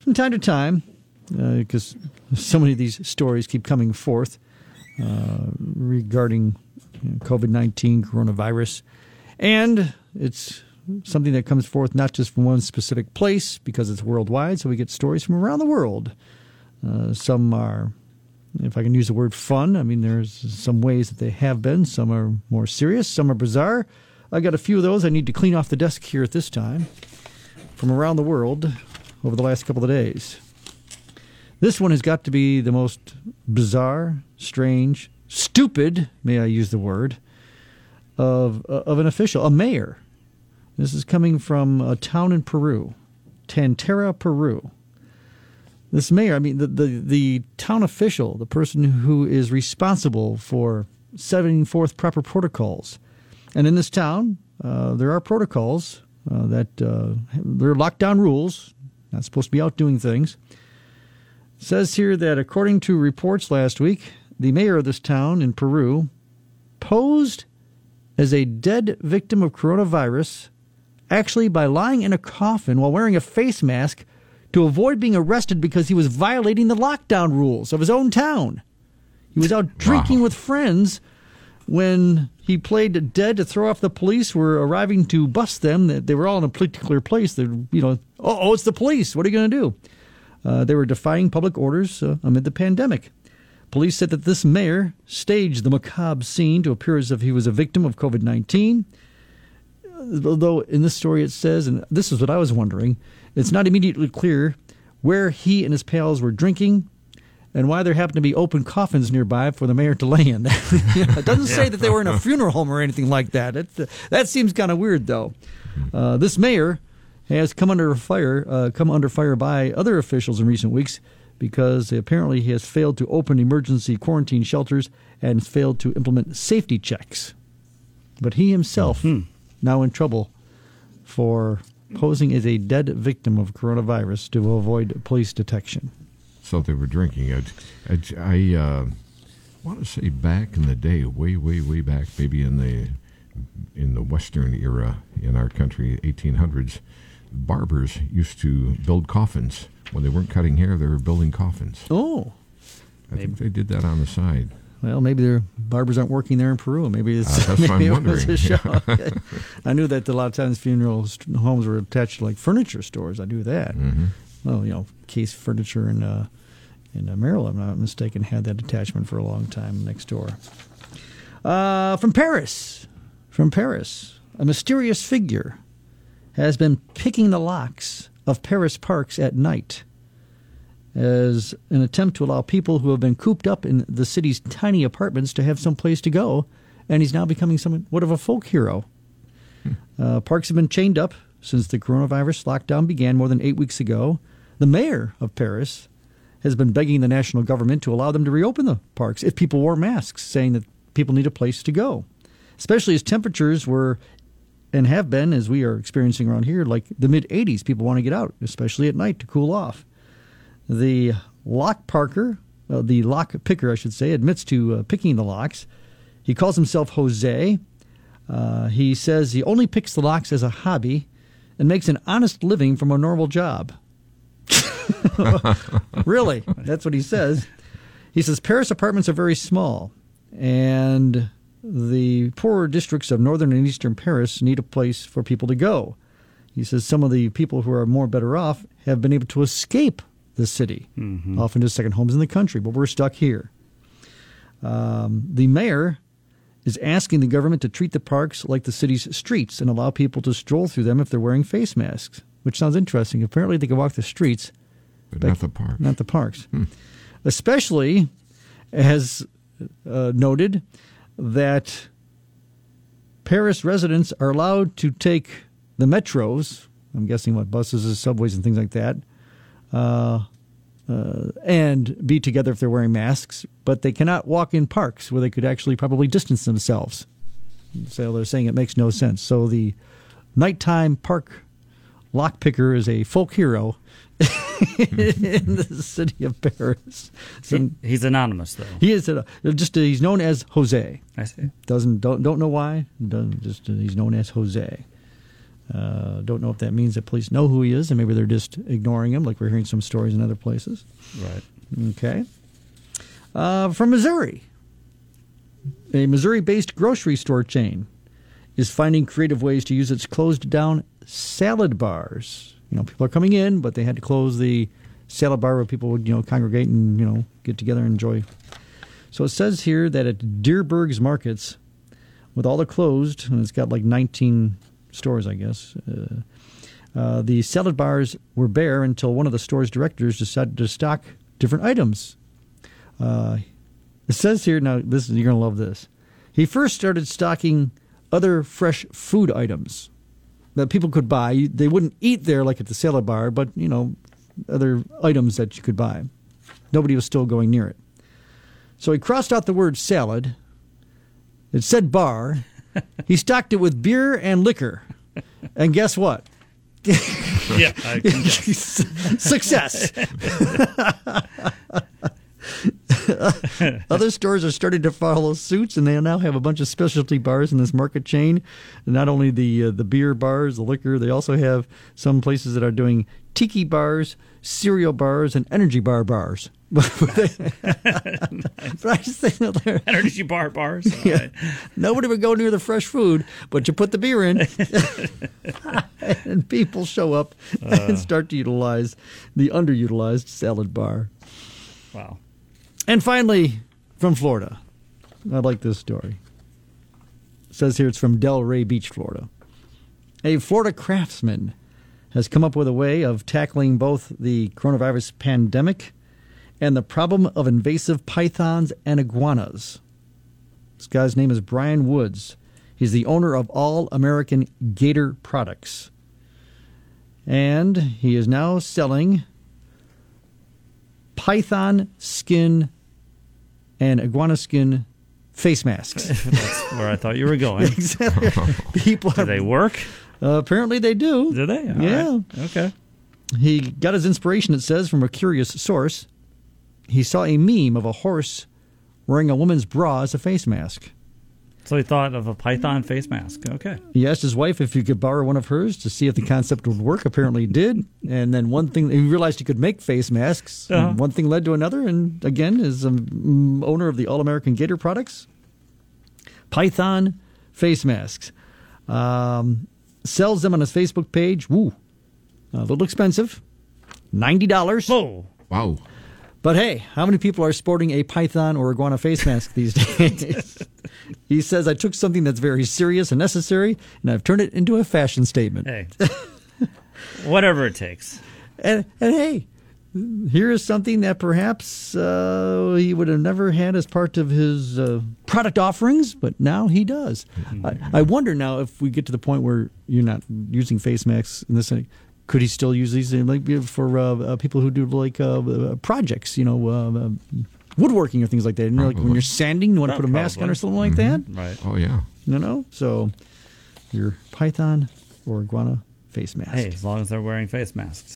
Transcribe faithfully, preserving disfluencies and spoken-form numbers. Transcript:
from time to time, because uh, so many of these stories keep coming forth uh, regarding you know, COVID nineteen, coronavirus, and it's something that comes forth not just from one specific place because it's worldwide, so we get stories from around the world. Uh, some are, if I can use the word fun, I mean, there's some ways that they have been. Some are more serious, some are bizarre. I got a few of those I need to clean off the desk here at this time from around the world over the last couple of days. This one has got to be the most bizarre, strange, stupid, may I use the word, of of an official, a mayor. This is coming from a town in Peru, Tantera, Peru. This mayor, I mean, the, the, the town official, the person who is responsible for setting forth proper protocols. And in this town, uh, there are protocols uh, that uh, there are lockdown rules, not supposed to be out doing things. It says here that according to reports last week, the mayor of this town in Peru posed as a dead victim of coronavirus, actually by lying in a coffin while wearing a face mask to avoid being arrested because he was violating the lockdown rules of his own town. He was out drinking wow. with friends when he played dead to throw off the police who were arriving to bust them. They were all in a particular place. They, you know, oh, oh, it's the police. What are you going to do? Uh, they were defying public orders uh, amid the pandemic. Police said that this mayor staged the macabre scene to appear as if he was a victim of COVID nineteen. Although in this story it says, and this is what I was wondering, it's not immediately clear where he and his pals were drinking and why there happened to be open coffins nearby for the mayor to lay in. It doesn't say that they were in a funeral home or anything like that. It, uh, that seems kind of weird, though. Uh, this mayor has come under fire, uh, come under fire by other officials in recent weeks because apparently he has failed to open emergency quarantine shelters and failed to implement safety checks. But he himself mm-hmm. now in trouble for posing as a dead victim of coronavirus to avoid police detection. So they were drinking. I, I, I uh, want to say back in the day, way, way, way back, maybe in the in the Western era in our country, eighteen hundreds, barbers used to build coffins. When they weren't cutting hair, they were building coffins. Oh. I maybe. think they did that on the side. Well, maybe their barbers aren't working there in Peru. Maybe it's uh, that's maybe what I'm it was wondering. a show. Yeah. I knew that a lot of times funeral homes were attached to like furniture stores. I knew that. Mm-hmm. Well, you know, Case Furniture in uh, in uh, Maryland, if I'm not mistaken, had that attachment for a long time next door. Uh, from Paris, from Paris, a mysterious figure has been picking the locks of Paris parks at night as an attempt to allow people who have been cooped up in the city's tiny apartments to have some place to go, and he's now becoming somewhat of a folk hero. Hmm. Uh, parks have been chained up since the coronavirus lockdown began more than eight weeks ago. The mayor of Paris has been begging the national government to allow them to reopen the parks if people wore masks, saying that people need a place to go, especially as temperatures were and have been, as we are experiencing around here, like the mid-eighties. People want to get out, especially at night, to cool off. The lock parker, uh, the lock picker, I should say, admits to uh, picking the locks. He calls himself Jose. Uh, he says he only picks the locks as a hobby and makes an honest living from a normal job. Really? That's what he says. He says Paris apartments are very small, and the poorer districts of northern and eastern Paris need a place for people to go. He says some of the people who are more better off have been able to escape the city, mm-hmm. often to second homes in the country, but we're stuck here. Um, the mayor is asking the government to treat the parks like the city's streets and allow people to stroll through them if they're wearing face masks, which sounds interesting. Apparently they can walk the streets, but, but not the parks. Not the parks. Hmm. Especially, as uh, noted, that Paris residents are allowed to take the metros, I'm guessing what, buses, subways, and things like that, uh, uh, and be together if they're wearing masks, but they cannot walk in parks where they could actually probably distance themselves. So they're saying it makes no sense. So the nighttime park lockpicker is a folk hero in the city of Paris. So he, he's anonymous, though. He is a, just a, he's known as Jose. I see. Doesn't don't don't know why. Doesn't just he's known as Jose. Uh, don't know if that means that police know who he is and maybe they're just ignoring him, like we're hearing some stories in other places. Right. Okay. Uh, from Missouri, a Missouri-based grocery store chain is finding creative ways to use its closed-down salad bars. You know, people are coming in, but they had to close the salad bar where people would, you know, congregate and, you know, get together and enjoy. So it says here that at Deerberg's Markets, with all the closed, and it's got like nineteen stores, I guess, uh, uh, the salad bars were bare until one of the store's directors decided to stock different items. Uh, it says here, now this you're going to love this. He first started stocking other fresh food items that people could buy. They wouldn't eat there like at the salad bar, but, you know, other items that you could buy. Nobody was still going near it. So he crossed out the word salad. It said bar. He stocked it with beer and liquor. And guess what? Yeah, I can guess. Success. Other stores are starting to follow suits, and they now have a bunch of specialty bars in this market chain. Not only the uh, the beer bars, the liquor, they also have some places that are doing tiki bars, cereal bars, and energy bar bars. But I just think that they're, Energy bar bars. yeah, Right. nobody would go near the fresh food, but you put the beer in, and people show up uh, and start to utilize the underutilized salad bar. Wow. And finally, from Florida, I like this story. It says here it's from Delray Beach, Florida. A Florida craftsman has come up with a way of tackling both the coronavirus pandemic and the problem of invasive pythons and iguanas. This guy's name is Brian Woods. He's the owner of All American Gator Products. And he is now selling python skin and iguana skin face masks. That's where I thought you were going. Exactly. People Do are, they work? uh, apparently they do. Do they? All Yeah. right. Okay. He got his inspiration, it says, from a curious source. He saw a meme of a horse wearing a woman's bra as a face mask. So he thought of a python face mask. Okay. He asked his wife if he could borrow one of hers to see if the concept would work. Apparently he did. And then one thing, he realized he could make face masks. Uh-huh. And one thing led to another. And again, is um, owner of the All American Gator Products. Python face masks. Um, sells them on his Facebook page. Woo. A little expensive. ninety dollars. Whoa. Wow. But hey, how many people are sporting a python or iguana face mask these days? He says, I took something that's very serious and necessary, and I've turned it into a fashion statement. Hey. Whatever it takes. And, and hey, here is something that perhaps uh, he would have never had as part of his uh, product offerings, but now he does. Mm-hmm. I, I wonder now if we get to the point where you're not using face masks in this. Could he still use these like for uh, uh, people who do like uh, uh, projects, you know, uh, uh, woodworking or things like that? And like when you're sanding, you want to put a mask on or something like Mm-hmm. that? Right. Oh, yeah. You know? So your python or iguana face mask. Hey, as long as they're wearing face masks.